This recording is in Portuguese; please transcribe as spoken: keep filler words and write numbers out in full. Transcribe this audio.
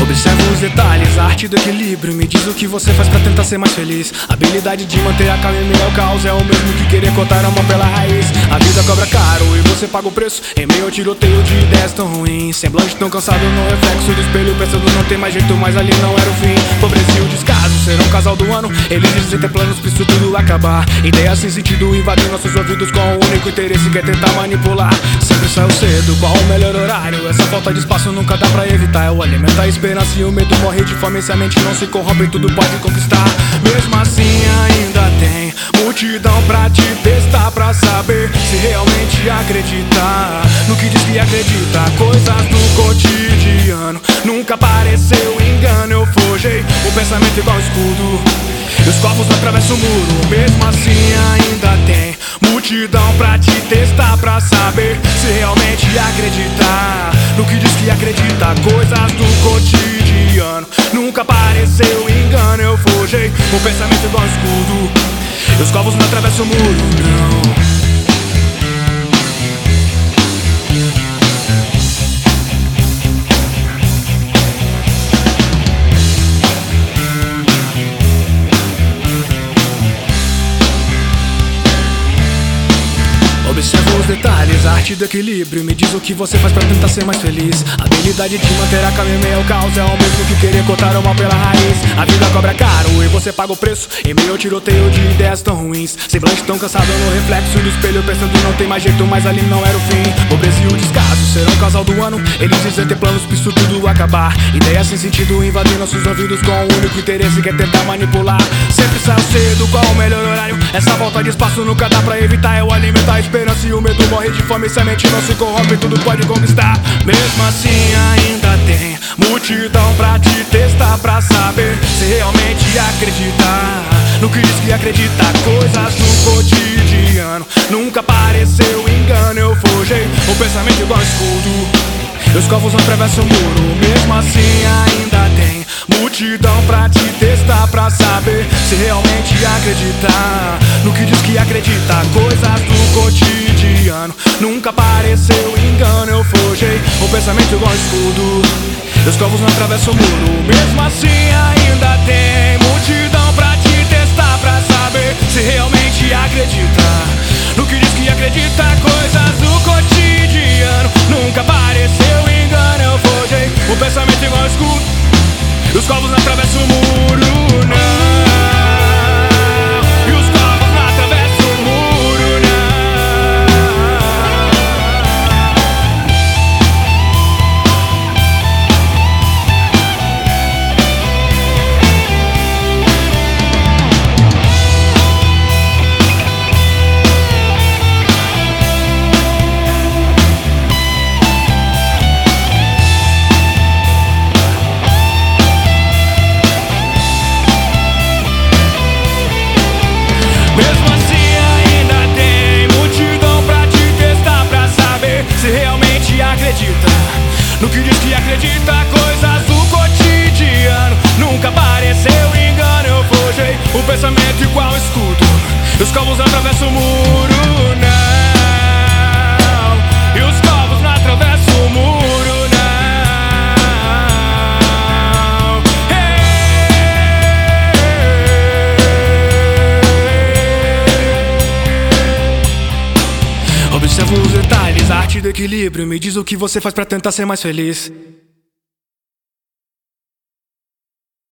Observa os detalhes, a arte do equilíbrio. Me diz o que você faz pra tentar ser mais feliz. A habilidade de manter a calma em meio ao caos é o mesmo que querer cortar a mão pela raiz. A vida cobra caro e você paga o preço em meio ao tiroteio de ideias tão ruins. Semblante tão cansado no reflexo do espelho, pensando não tem mais jeito, mas ali não era o fim. Pobreza e o descaso serão um casal do ano. Eles dizem ter planos pra isso tudo acabar. Ideias sem sentido invadem nossos ouvidos com o único interesse que é tentar manipular. Sempre saiu cedo, qual o melhor horário? Essa falta de espaço nunca dá pra evitar. É o alimento, a esperança e o medo. Morrer de fome se a mente não se corrompe, tudo pode conquistar. Mesmo assim ainda tem multidão pra te testar, pra saber se realmente acreditar no que diz que acredita. Coisas do cotidiano nunca pareceu engano. Eu forjei o pensamento igual escudo e os corvos não atravessam o muro. Mesmo assim ainda tem multidão pra te testar, pra saber se realmente acreditar no que diz que acredita. Coisas do cotidiano nunca pareceu engano. Eu forjei o pensamento igual escudo e os corvos não atravessam o muro, não. Observa os detalhes, a arte do equilíbrio. Me diz o que você faz pra tentar ser mais feliz. A habilidade de manter a calma em meio ao caos é o mesmo que querer cortar o mal pela raiz. A vida cobra caro e você paga o preço em meio ao tiroteio de ideias tão ruins. Semblante tão cansado no reflexo do espelho, pensando não tem mais jeito, mas ali não era o fim. Pobreza e o descaso serão um casal do ano. Eles dizem ter planos pra isso tudo acabar. Ideias sem sentido invadem nossos ouvidos com o único interesse que é tentar manipular. Sempre saiu cedo, qual o melhor horário? Essa volta de espaço nunca dá pra evitar. É o alimento, a esperança e o medo. Morrer de fome se a mente não se corrompe, tudo pode conquistar. Mesmo assim ainda tem multidão pra te testar, pra saber se realmente acreditar no que diz que acredita. Coisas do cotidiano nunca pareceu engano. Eu forjei o pensamento igual escudo e os corvos não atravessam o muro. Mesmo assim ainda tem multidão pra te testar, pra saber se realmente acreditar no que diz que acredita. Coisas do cotidiano nunca pareceu engano. Eu forjei o pensamento igual escudo e os corvos não atravessam o muro. Mesmo assim ainda tem multidão pra te testar, pra saber se realmente acredita no que diz que acredita. Coisas do cotidiano nunca pareceu engano. Eu forjei o pensamento igual escudo e os corvos não atravessam o muro, não. E os corvos não atravessam o muro, não. Mesmo assim ainda tem multidão pra te testar, pra saber se realmente acredita no que diz que acredita. Coisas do cotidiano nunca pareceu engano. Eu forjei o pensamento igual escudo e os corvos não atravessam o muro, não. E os corvos não atravessam o muro, não. Observa os detalhes, a arte do equilíbrio. Me diz o que você faz pra tentar ser mais feliz.